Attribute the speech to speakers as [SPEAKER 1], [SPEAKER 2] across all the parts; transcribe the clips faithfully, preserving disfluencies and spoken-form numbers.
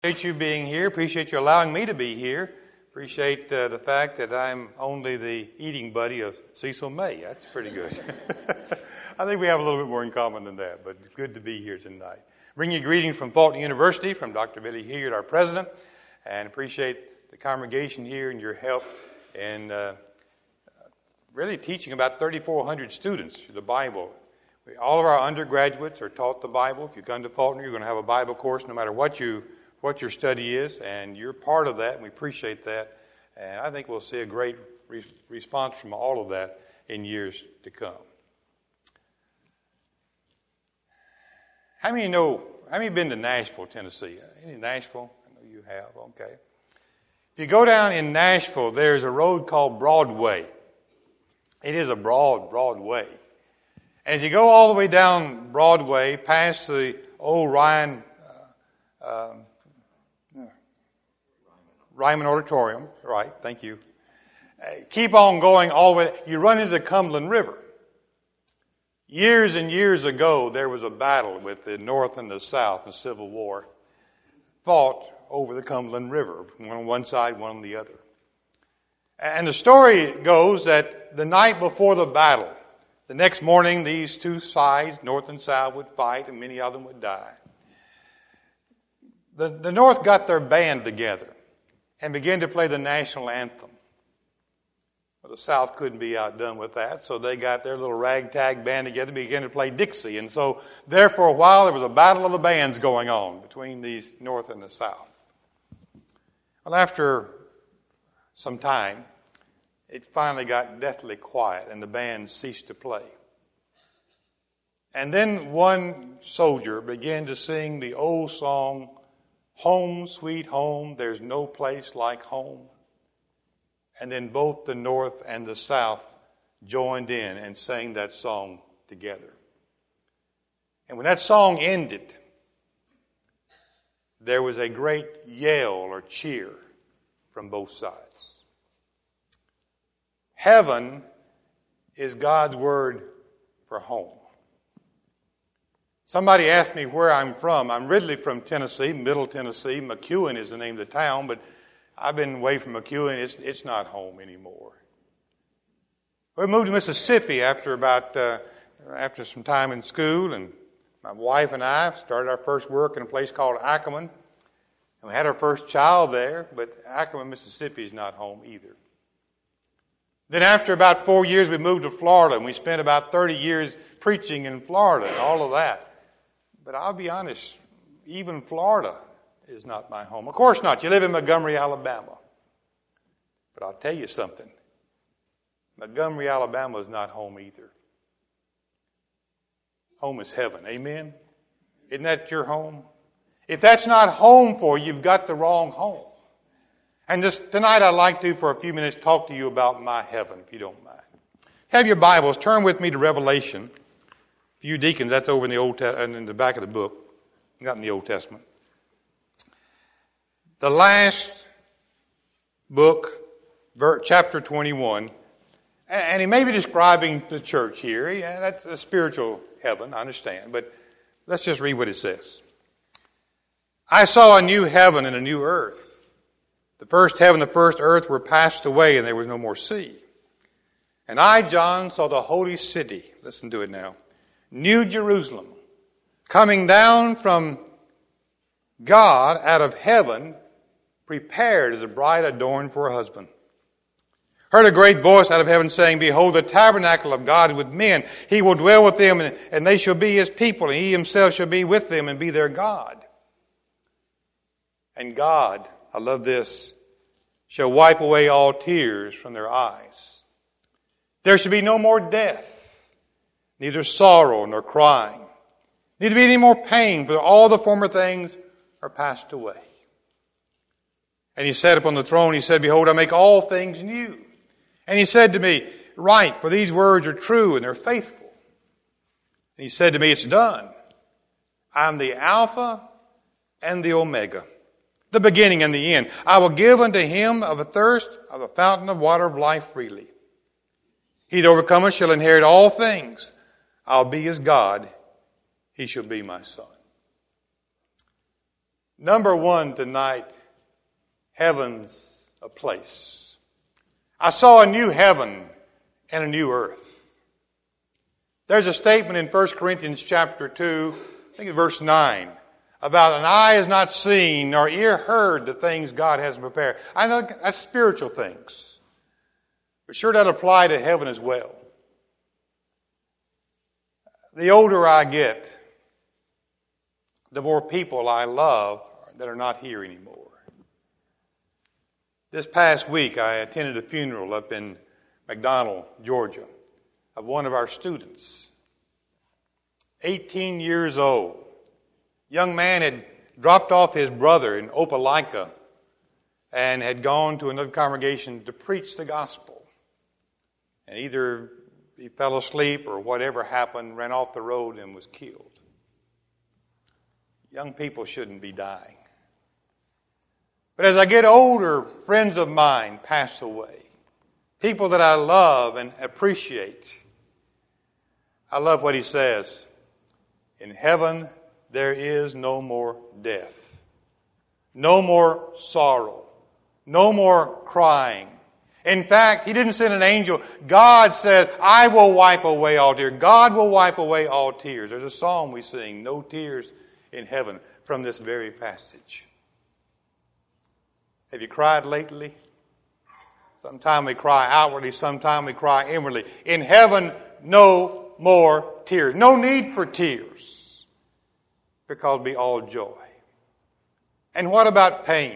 [SPEAKER 1] Appreciate you being here. Appreciate you allowing me to be here. Appreciate uh, the fact that I'm only the eating buddy of Cecil May. That's pretty good. I think we have a little bit more in common than that, but it's good to be here tonight. Bring you greetings from Fulton University, from Doctor Billy Hilliard, our president, and appreciate the congregation here and your help in uh, really teaching about thirty-four hundred students the Bible. We, all of our undergraduates are taught the Bible. If you come to Fulton, you're going to have a Bible course no matter what you what your study is, and you're part of that, and we appreciate that. And I think we'll see a great re- response from all of that in years to come. How many know, how many have been to Nashville, Tennessee? Any Nashville? I know you have, okay. If you go down in Nashville, there's a road called Broadway. It is a broad, broad way. And as you go all the way down Broadway, past the old Ryan, uh, um, Ryman Auditorium, right, thank you. Uh, keep on going all the way, you run into the Cumberland River. Years and years ago, there was a battle with the North and the South, the Civil War, fought over the Cumberland River, one on one side, one on the other. And the story goes that the night before the battle, the next morning, these two sides, North and South, would fight, and many of them would die. The, the North got their band together and began to play the national anthem. Well, the South couldn't be outdone with that, so they got their little ragtag band together and began to play Dixie. And so there for a while there was a battle of the bands going on between these North and the South. Well, after some time, it finally got deathly quiet and the band ceased to play. And then one soldier began to sing the old song, "Home, Sweet Home, There's No Place Like Home." And then both the North and the South joined in and sang that song together. And when that song ended, there was a great yell or cheer from both sides. Heaven is God's word for home. Somebody asked me where I'm from. I'm originally from Tennessee, Middle Tennessee. McEwen is the name of the town, but I've been away from McEwen. It's, it's not home anymore. We moved to Mississippi after about uh, after some time in school, and my wife and I started our first work in a place called Ackerman, and we had our first child there. But Ackerman, Mississippi, is not home either. Then after about four years, we moved to Florida, and we spent about thirty years preaching in Florida and all of that. But I'll be honest, even Florida is not my home. Of course not. You live in Montgomery, Alabama. But I'll tell you something. Montgomery, Alabama is not home either. Home is heaven. Amen? Isn't that your home? If that's not home for you, you've got the wrong home. And just tonight I'd like to, for a few minutes, talk to you about my heaven, if you don't mind. Have your Bibles. Turn with me to Revelation. For you deacons, that's over in the Old Te- in the back of the book, not in the Old Testament. The last book, chapter twenty-one, and he may be describing the church here. Yeah, that's a spiritual heaven, I understand, but let's just read what it says. I saw a new heaven and a new earth. The first heaven and the first earth were passed away, and there was no more sea. And I, John, saw the holy city. Listen to it now. New Jerusalem, coming down from God out of heaven, prepared as a bride adorned for a husband. Heard a great voice out of heaven saying, "Behold, the tabernacle of God is with men. He will dwell with them, and, and they shall be his people, and he himself shall be with them and be their God. And God," I love this, "shall wipe away all tears from their eyes. There shall be no more death, neither sorrow nor crying, neither be any more pain, for all the former things are passed away." And he sat upon the throne, he said, "Behold, I make all things new." And he said to me, "Write, for these words are true and they're faithful." And he said to me, "It's done. I am the Alpha and the Omega, the beginning and the end. I will give unto him of a thirst of a fountain of water of life freely. He that overcometh shall inherit all things. I'll be his God. He shall be my son." Number one tonight, heaven's a place. I saw a new heaven and a new earth. There's a statement in First Corinthians chapter two, I think it's verse nine, about an eye has not seen nor ear heard the things God has prepared. I know that's spiritual things. But sure that apply to heaven as well. The older I get, the more people I love that are not here anymore. This past week I attended a funeral up in McDonald, Georgia, of one of our students. eighteen years old. Young man had dropped off his brother in Opelika and had gone to another congregation to preach the gospel. And either he fell asleep or whatever happened, ran off the road and was killed. Young people shouldn't be dying. But as I get older, friends of mine pass away. People that I love and appreciate. I love what he says. In heaven, there is no more death. No more sorrow. No more crying. In fact, he didn't send an angel. God says, I will wipe away all tears. God will wipe away all tears. There's a song we sing, No Tears in Heaven, from this very passage. Have you cried lately? Sometimes we cry outwardly, sometimes we cry inwardly. In heaven, no more tears. No need for tears, because it'll be all joy. And what about pain?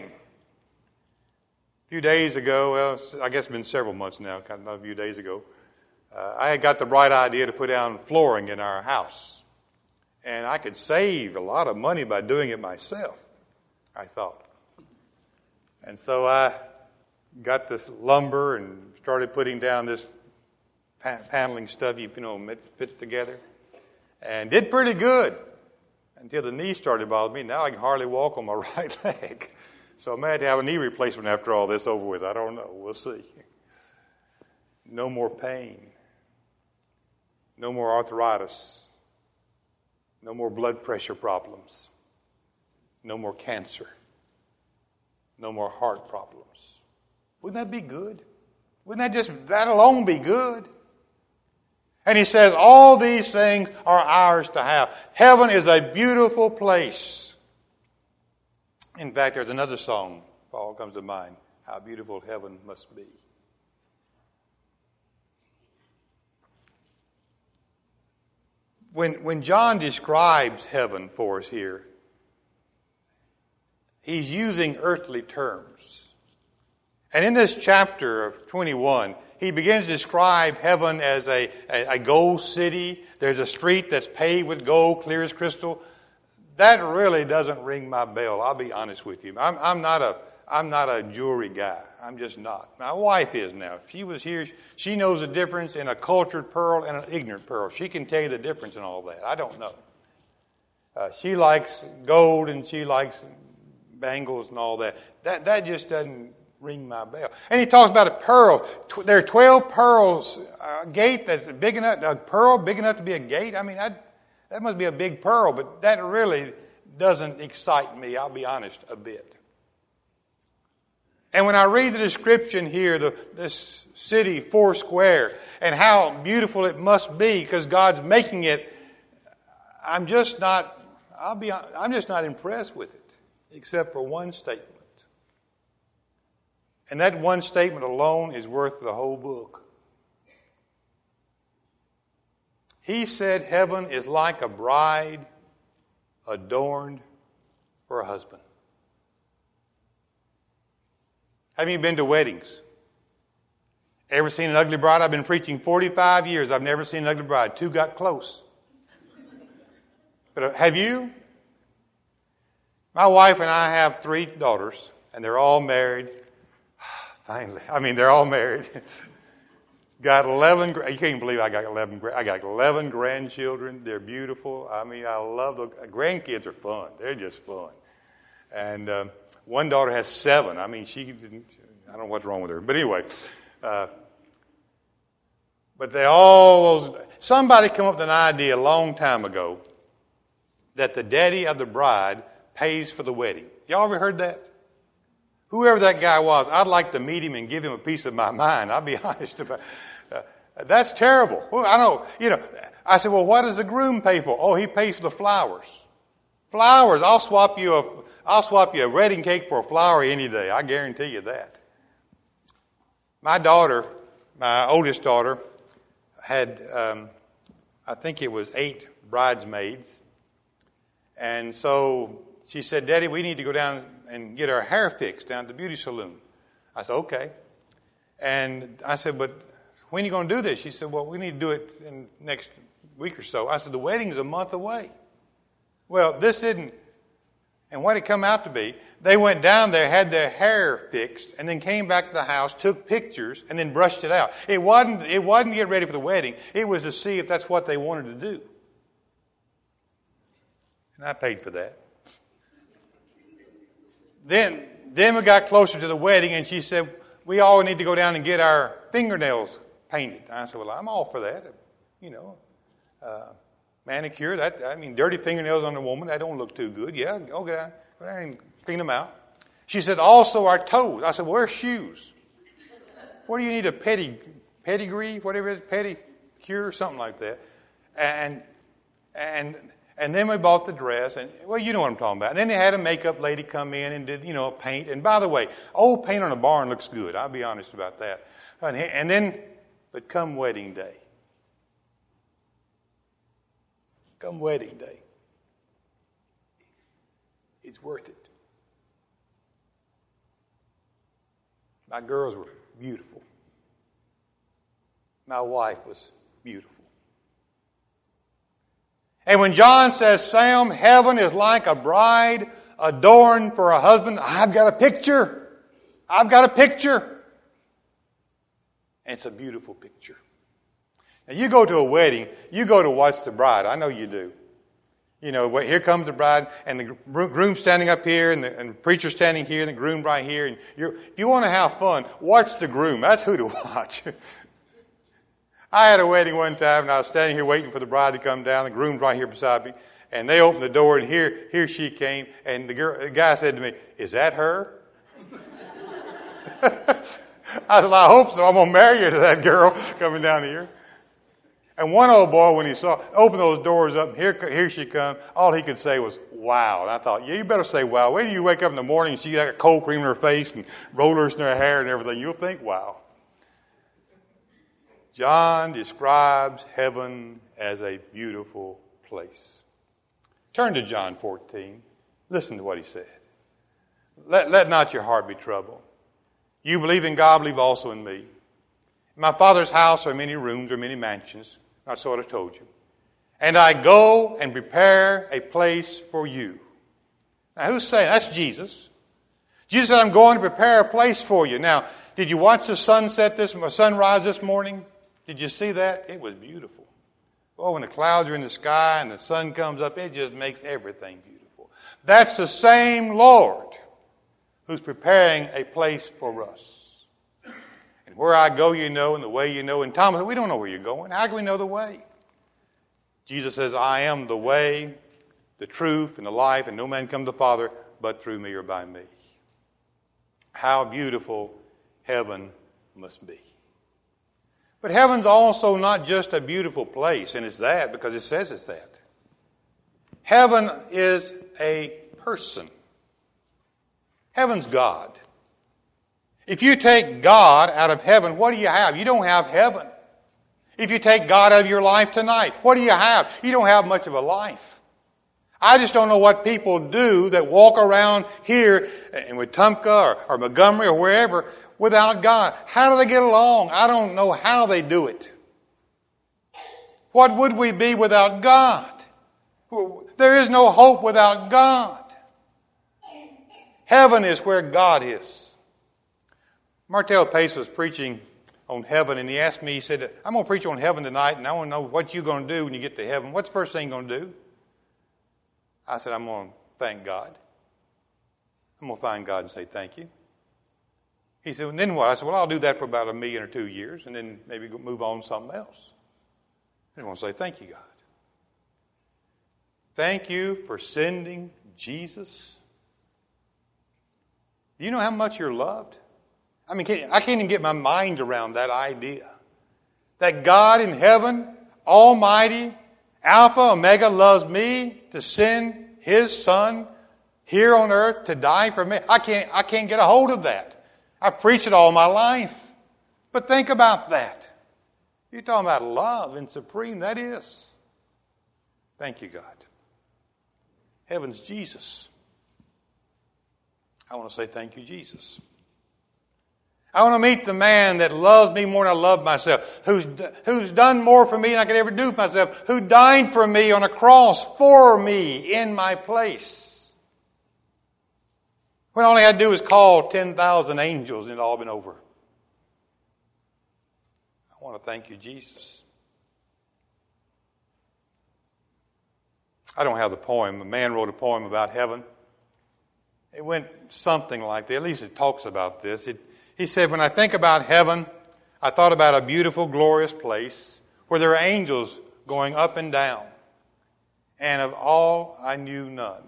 [SPEAKER 1] A few days ago, well, I guess it's been several months now, kind of a few days ago, uh, I had got the bright idea to put down flooring in our house. And I could save a lot of money by doing it myself, I thought. And so I got this lumber and started putting down this pa- paneling stuff, you know, fits together. And did pretty good until the knee started bothering me. Now I can hardly walk on my right leg. So I may have to have a knee replacement after all this over with. I don't know. We'll see. No more pain. No more arthritis. No more blood pressure problems. No more cancer. No more heart problems. Wouldn't that be good? Wouldn't that just, that alone be good? And he says, all these things are ours to have. Heaven is a beautiful place. In fact, there's another song, Paul comes to mind, how beautiful heaven must be. When, when John describes heaven for us here, he's using earthly terms. And in this chapter of twenty-one, he begins to describe heaven as a, a, a gold city. There's a street that's paved with gold, clear as crystal. That really doesn't ring my bell. I'll be honest with you. I'm, I'm not a, I'm not a jewelry guy. I'm just not. My wife is now. If she was here, she knows the difference in a cultured pearl and an ignorant pearl. She can tell you the difference in all that. I don't know. Uh, she likes gold and she likes bangles and all that. That, that just doesn't ring my bell. And he talks about a pearl. There are twelve pearls, a gate that's big enough, a pearl big enough to be a gate. I mean, I'd, that must be a big pearl, but that really doesn't excite me, I'll be honest, a bit. And when I read the description here, the, this city, four square, and how beautiful it must be because God's making it, I'm just not, I'll be, I'm just not impressed with it, except for one statement. And that one statement alone is worth the whole book. He said heaven is like a bride adorned for a husband. Have you been to weddings? Ever seen an ugly bride? I've been preaching forty-five years. I've never seen an ugly bride. Two got close. But have you? My wife and I have three daughters, and they're all married. Finally. I mean, they're all married. Got eleven, you can't believe I got eleven, I got eleven grandchildren. They're beautiful. I mean, I love the, grandkids are fun. They're just fun. And um, one daughter has seven. I mean, she didn't, I don't know what's wrong with her. But anyway, uh, but they all, those, somebody came up with an idea a long time ago that the daddy of the bride pays for the wedding. Y'all ever heard that? Whoever that guy was, I'd like to meet him and give him a piece of my mind. I'll be honest about uh, that's terrible. Well, I know, you know, I said, well, what does the groom pay for? Oh, he pays for the flowers. Flowers. I'll swap you a, I'll swap you a wedding cake for a flower any day. I guarantee you that. My daughter, my oldest daughter, had, um, I think it was eight bridesmaids. And so she said, Daddy, we need to go down and get our hair fixed down at the beauty saloon. I said, okay. And I said, but when are you going to do this? She said, well, we need to do it in next week or so. I said, the wedding's a month away. Well, this didn't, and what it come out to be, they went down there, had their hair fixed, and then came back to the house, took pictures, and then brushed it out. It wasn't, it wasn't to get ready for the wedding. It was to see if that's what they wanted to do. And I paid for that. Then, then we got closer to the wedding, and she said, we all need to go down and get our fingernails painted. I said, well, I'm all for that. You know, uh, manicure, that, I mean, dirty fingernails on a woman, that don't look too good. Yeah, go down, go down and clean them out. She said, also our toes. I said, well, where's shoes? What do you need, a pedi, pedigree, whatever it is, pedicure, something like that. And, and, and then we bought the dress, and, well, you know what I'm talking about. And then they had a makeup lady come in and did, you know, paint. And by the way, old paint on a barn looks good. I'll be honest about that. And, and then, but come wedding day. Come wedding day. It's worth it. My girls were beautiful. My wife was beautiful. And when John says, Sam, heaven is like a bride adorned for a husband, I've got a picture. I've got a picture. And it's a beautiful picture. Now, you go to a wedding, you go to watch the bride. I know you do. You know, here comes the bride, and the groom standing up here, and the, and the preacher standing here, and the groom right here. And you're, if you want to have fun, watch the groom. That's who to watch. I had a wedding one time, and I was standing here waiting for the bride to come down. The groom's right here beside me. And they opened the door, and here, here she came. And the, girl, the guy said to me, is that her? I said, well, I hope so. I'm going to marry you to that girl coming down here. And one old boy, when he saw, opened those doors up, and here, here she comes, all he could say was, wow. And I thought, yeah, you better say wow. Wait till you wake up in the morning and see that cold cream in her face and rollers in her hair and everything. You'll think, wow. John describes heaven as a beautiful place. Turn to John fourteen. Listen to what he said. Let, let not your heart be troubled. You believe in God, believe also in me. In my Father's house are many rooms or many mansions. That's what I told you. And I go and prepare a place for you. Now, who's saying? That's Jesus. Jesus said, I'm going to prepare a place for you. Now, did you watch the sunset this, sunrise this morning? Did you see that? It was beautiful. Oh, when the clouds are in the sky and the sun comes up, it just makes everything beautiful. That's the same Lord who's preparing a place for us. And where I go, you know, and the way you know. And Thomas, we don't know where you're going. How can we know the way? Jesus says, I am the way, the truth, and the life, and no man come to the Father but through me or by me. How beautiful heaven must be. But heaven's also not just a beautiful place, and it's that because it says it's that. Heaven is a person. Heaven's God. If you take God out of heaven, what do you have? You don't have heaven. If you take God out of your life tonight, what do you have? You don't have much of a life. I just don't know what people do that walk around here in Wetumpka or, or Montgomery or wherever without God. How do they get along? I don't know how they do it. What would we be without God? There is no hope without God. Heaven is where God is. Martel Pace was preaching on heaven, and he asked me, he said, I'm going to preach on heaven tonight, and I want to know what you're going to do when you get to heaven. What's the first thing you're going to do? I said, I'm going to thank God. I'm going to find God and say thank you. He said, and then what? I said, well, I'll do that for about a million or two years, and then maybe move on to something else. I want to say thank you, God. Thank you for sending Jesus Do you know how much you're loved? I mean, I can't even get my mind around that idea. That God in heaven, Almighty, Alpha, Omega, loves me to send His Son here on earth to die for me. I can't, I can't get a hold of that. I've preached it all my life. But think about that. You're talking about love and supreme, that is. Thank you, God. Heaven's Jesus. I want to say thank you, Jesus. I want to meet the man that loves me more than I love myself, who's, who's done more for me than I could ever do for myself, who died for me on a cross for me in my place. When all I had to do was call ten thousand angels and it all been over. I want to thank you, Jesus. I don't have the poem. A man wrote a poem about heaven. It went something like that. At least it talks about this. It, he said, when I think about heaven, I thought about a beautiful, glorious place where there are angels going up and down. And of all, I knew none.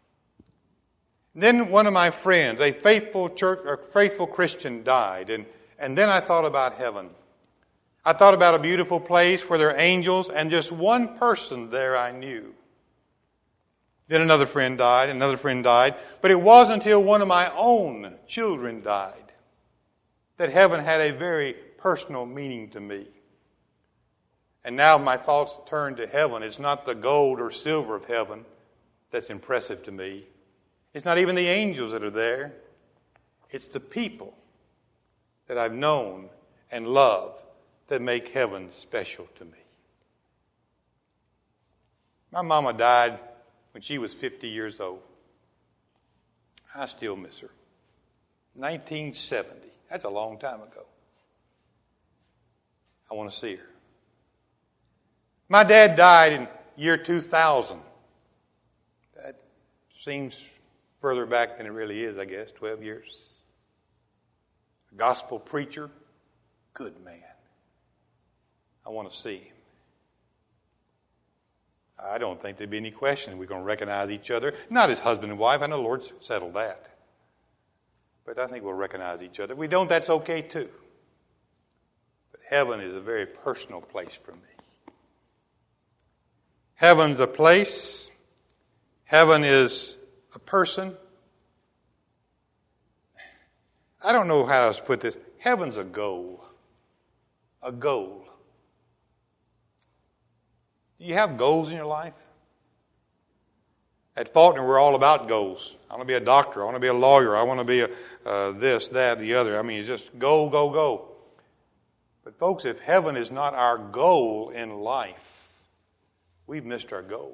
[SPEAKER 1] Then one of my friends, a faithful church, or faithful Christian, died. And, and then I thought about heaven. I thought about a beautiful place where there are angels and just one person there I knew. Then another friend died, another friend died. But it wasn't until one of my own children died that heaven had a very personal meaning to me. And now my thoughts turn to heaven. It's not the gold or silver of heaven that's impressive to me. It's not even the angels that are there. It's the people that I've known and loved that make heaven special to me. My mama died when she was fifty years old. I still miss her. nineteen seventy. That's a long time ago. I want to see her. My dad died in year two thousand. That seems further back than it really is, I guess, twelve years. A gospel preacher, good man. I want to see him. I don't think there'd be any question we're going to recognize each other. Not as husband and wife. I know the Lord's settled that. But I think we'll recognize each other. If we don't, that's okay too. But heaven is a very personal place for me. Heaven's a place. Heaven is a person. I don't know how to put this. Heaven's a goal. A goal. Do you have goals in your life? At Faulkner, we're all about goals. I want to be a doctor. I want to be a lawyer. I want to be a, uh, this, that, the other. I mean, it's just go, go, go. But folks, if heaven is not our goal in life, we've missed our goal.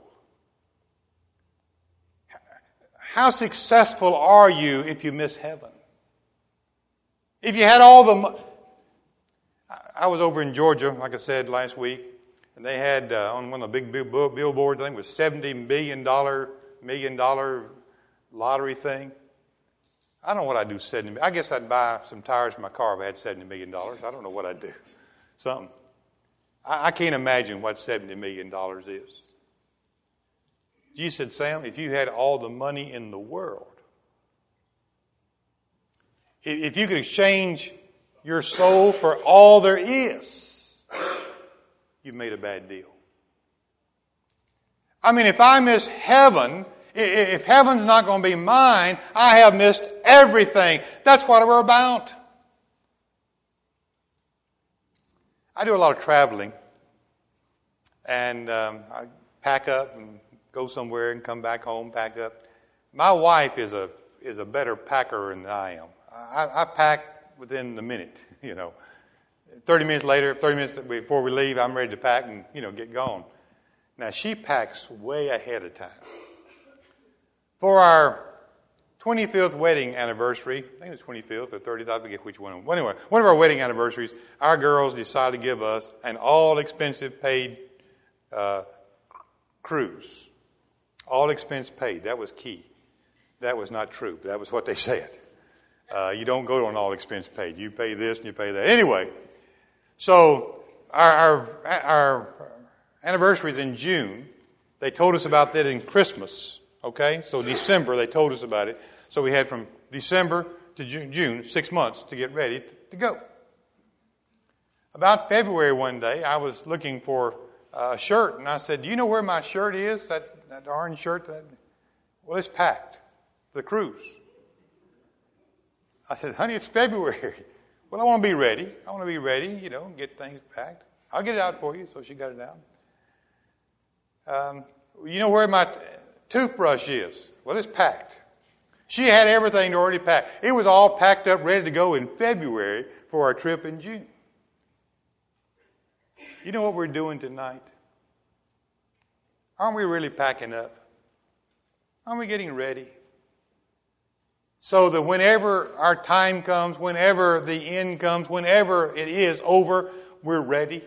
[SPEAKER 1] How successful are you if you miss heaven? If you had all the money. I was over in Georgia, like I said last week, and they had uh, on one of the big billboards, I think it was seventy million dollars million dollar lottery thing. I don't know what I'd do seventy. I guess I'd buy some tires for my car if I had seventy million dollars. I don't know what I'd do. Something. I, I can't imagine what seventy million dollars is. Jesus said, Sam, if you had all the money in the world, if you could exchange your soul for all there is, you've made a bad deal. I mean, if I miss heaven, if heaven's not going to be mine, I have missed everything. That's what we're about. I do a lot of traveling. And um, I pack up and go somewhere and come back home, pack up. My wife is a is a better packer than I am. I, I pack within the minute, you know. thirty minutes later, thirty minutes before we leave, I'm ready to pack and, you know, get gone. Now, she packs way ahead of time. For our twenty-fifth wedding anniversary, I think it was twenty-fifth or thirtieth, I forget which one. Well, anyway, one of our wedding anniversaries, our girls decided to give us an all-expensive paid uh, cruise. All expense paid. That was key. That was not true, but that was what they said. Uh, you don't go on all expense paid. You pay this and you pay that. Anyway, so our, our, our anniversary is in June. They told us about that in Christmas. Okay, so December they told us about it. So we had from December to June, June, six months to get ready to, to go. About February one day, I was looking for a shirt, and I said, do you know where my shirt is, that, that orange shirt? That, well, it's packed for the cruise. I said, honey, it's February. Well, I want to be ready. I want to be ready, you know, get things packed. I'll get it out for you. So she got it out. Um, you know where my t- toothbrush is? Well, it's packed. She had everything already packed. It was all packed up, ready to go in February for our trip in June. You know what we're doing tonight? Aren't we really packing up? Aren't we getting ready? So that whenever our time comes, whenever the end comes, whenever it is over, we're ready.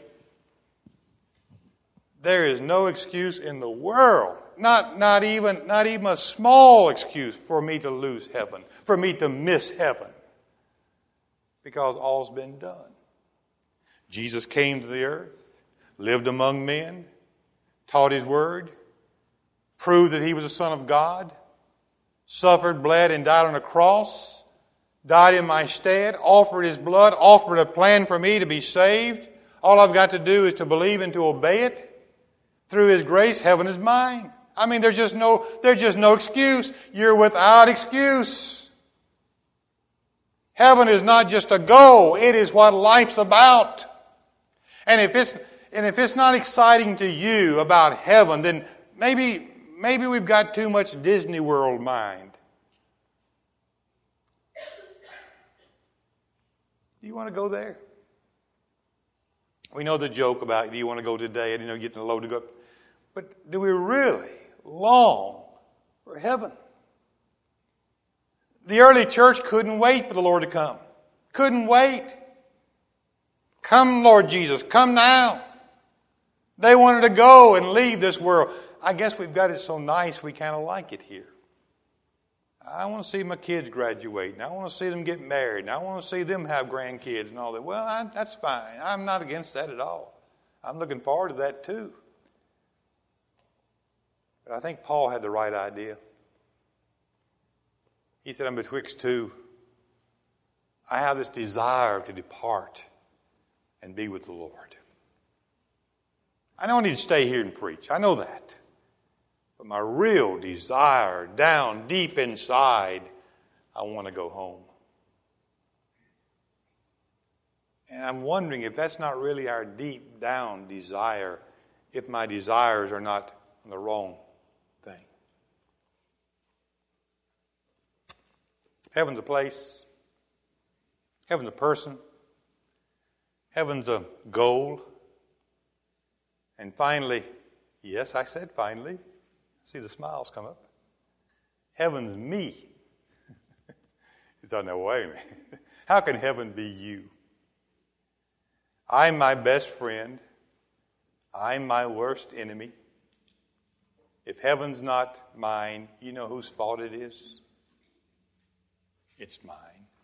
[SPEAKER 1] There is no excuse in the world, not, not even, not even a small excuse for me to lose heaven, for me to miss heaven, because all's been done. Jesus came to the earth, lived among men, taught His word, proved that He was the Son of God, suffered, bled, and died on a cross, died in my stead, offered His blood, offered a plan for me to be saved. All I've got to do is to believe and to obey it. Through His grace, heaven is mine. I mean, there's just no, there's just no excuse. You're without excuse. Heaven is not just a goal. It is what life's about. And if it's, and if it's not exciting to you about heaven, then maybe, maybe we've got too much Disney World mind. Do you want to go there? We know the joke about, do you want to go today? And, you know, getting the load to go. But do we really long for heaven? The early church couldn't wait for the Lord to come. Couldn't wait. Come, Lord Jesus, come now. They wanted to go and leave this world. I guess we've got it so nice we kind of like it here. I want to see my kids graduate, and I want to see them get married, and I want to see them have grandkids and all that. Well, I, that's fine. I'm not against that at all. I'm looking forward to that too. But I think Paul had the right idea. He said, I'm betwixt two. I have this desire to depart and be with the Lord. I don't need to stay here and preach. I know that. But my real desire, down deep inside, I want to go home. And I'm wondering if that's not really our deep down desire, if my desires are not on the wrong thing. Heaven's a place. Heaven's a person. Heaven's a goal. And finally, yes, I said finally. See the smiles come up. Heaven's me. You thought, no, wait a minute. How can heaven be you? I'm my best friend. I'm my worst enemy. If heaven's not mine, you know whose fault it is? It's mine.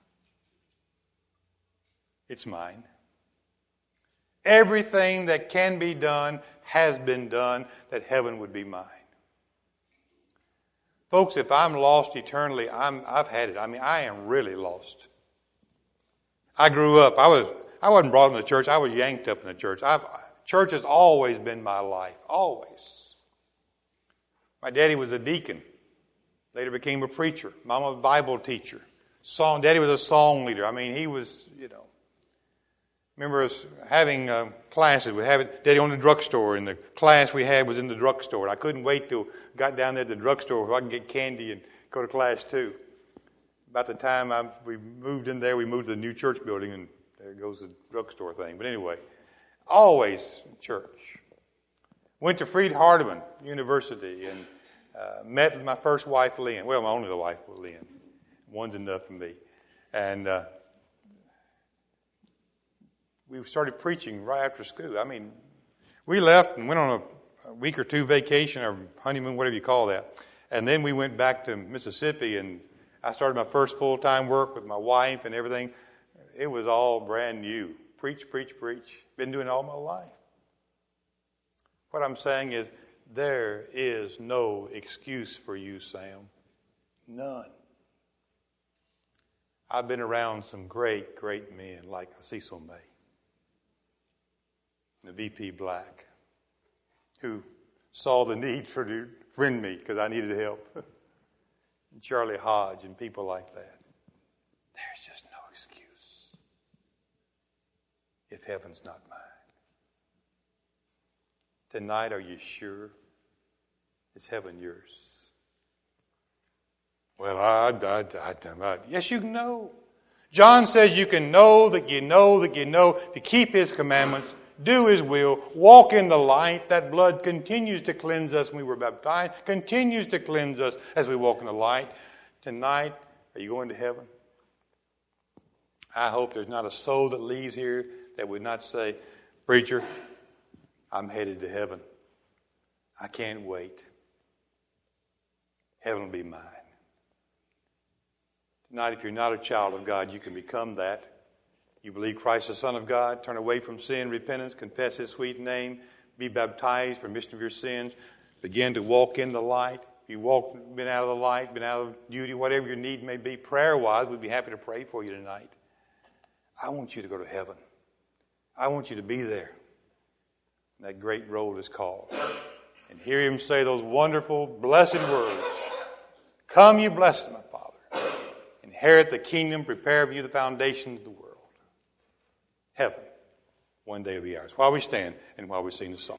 [SPEAKER 1] It's mine. Everything that can be done has been done that heaven would be mine. Folks, if I'm lost eternally, I'm, I've had it. I mean, I am really lost. I grew up. I was. I wasn't brought in the church. I was yanked up in the church. I've, church has always been my life. Always. My daddy was a deacon. Later became a preacher. Mama was a Bible teacher. Song. Daddy was a song leader. I mean, he was, you know. Remember us having uh, classes. We have it. Daddy owned a drugstore, and the class we had was in the drugstore. And I couldn't wait till got down there at the drugstore so I could get candy and go to class too. About the time I, we moved in there, we moved to the new church building, and there goes the drugstore thing. But anyway, always church. Went to Freed Hardeman University and uh, met my first wife, Lynn. Well, my only wife, Lynn. One's enough for me. And uh, we started preaching right after school. I mean, we left and went on a, a week or two vacation or honeymoon, whatever you call that. And then we went back to Mississippi, and I started my first full-time work with my wife and everything. It was all brand new. Preach, preach, preach. Been doing it all my life. What I'm saying is, there is no excuse for you, Sam. None. I've been around some great, great men like Cecil May, the V P Black, who saw the need for to friend me because I needed help. And Charlie Hodge and people like that. There's just no excuse if heaven's not mine. Tonight, are you sure? Is heaven yours? Well, I, I, I, I, yes, you can know. John says you can know that you know that you know to keep His commandments, do His will, walk in the light. That blood continues to cleanse us when we were baptized, continues to cleanse us as we walk in the light. Tonight, are you going to heaven? I hope there's not a soul that leaves here that would not say, preacher, I'm headed to heaven. I can't wait. Heaven will be mine. Tonight, if you're not a child of God, you can become that. You believe Christ is the Son of God, turn away from sin, repentance, confess His sweet name, be baptized for remission of your sins, begin to walk in the light. If you walk, been out of the light, been out of duty, whatever your need may be, prayer-wise, we'd be happy to pray for you tonight. I want you to go to heaven. I want you to be there. That great road is called. And hear Him say those wonderful, blessed words. Come, you blessed, my Father. Inherit the kingdom, prepare for you the foundation of the world. Heaven, one day will be ours. While we stand and while we sing the song.